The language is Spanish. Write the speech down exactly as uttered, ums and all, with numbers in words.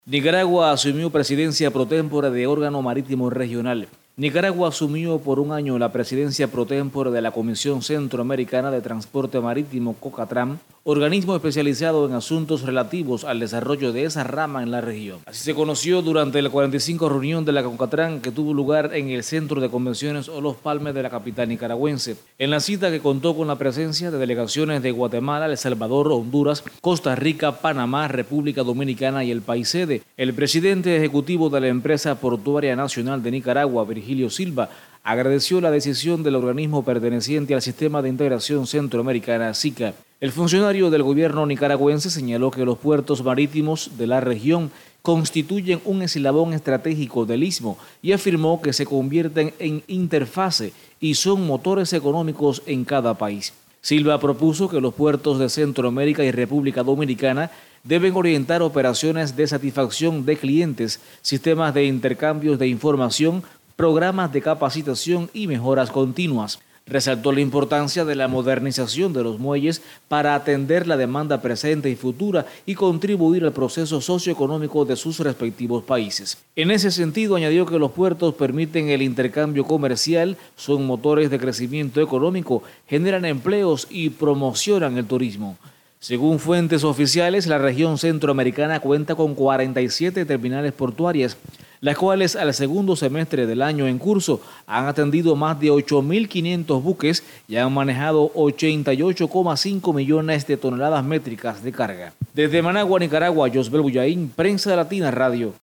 Nicaragua asumió presidencia pro tempore de órgano marítimo regional. Nicaragua asumió por un año la presidencia pro tempore de la Comisión Centroamericana de Transporte Marítimo COCATRAM, organismo especializado en asuntos relativos al desarrollo de esa rama en la región. Así se conoció durante la cuarenta y cinco reunión de la COCATRAM que tuvo lugar en el Centro de Convenciones Olof Palme de la capital nicaragüense. En la cita, que contó con la presencia de delegaciones de Guatemala, El Salvador, Honduras, Costa Rica, Panamá, República Dominicana y el país sede, el presidente ejecutivo de la Empresa Portuaria Nacional de Nicaragua, Virgilio Silva, agradeció la decisión del organismo perteneciente al Sistema de Integración Centroamericana, SICA. El funcionario del gobierno nicaragüense señaló que los puertos marítimos de la región constituyen un eslabón estratégico del istmo y afirmó que se convierten en interfase y son motores económicos en cada país. Silva propuso que los puertos de Centroamérica y República Dominicana deben orientar operaciones de satisfacción de clientes, sistemas de intercambios de información, programas de capacitación y mejoras continuas. Resaltó la importancia de la modernización de los muelles para atender la demanda presente y futura y contribuir al proceso socioeconómico de sus respectivos países. En ese sentido, añadió que los puertos permiten el intercambio comercial, son motores de crecimiento económico, generan empleos y promocionan el turismo. Según fuentes oficiales, la región centroamericana cuenta con cuarenta y siete terminales portuarias, las cuales al segundo semestre del año en curso han atendido más de ocho mil quinientos buques y han manejado ochenta y ocho coma cinco millones de toneladas métricas de carga. Desde Managua, Nicaragua, Josbel Bullaín, Prensa Latina Radio.